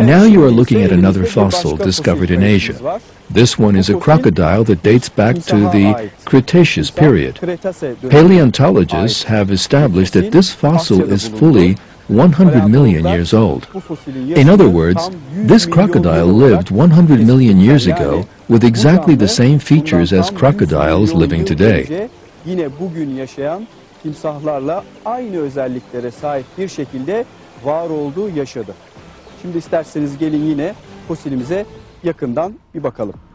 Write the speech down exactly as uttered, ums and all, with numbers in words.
Now you are looking at another fossil discovered in Asia. This one is a crocodile that dates back to the Cretaceous period. Paleontologists have established that this fossil is fully one hundred million years old. In other words, this crocodile lived one hundred million years ago with exactly the same features as crocodiles living today. Yine bugün yaşayan timsahlarla aynı özelliklere sahip bir şekilde var olduğu yaşadı. Şimdi isterseniz gelin yine fosilimize yakından bir bakalım.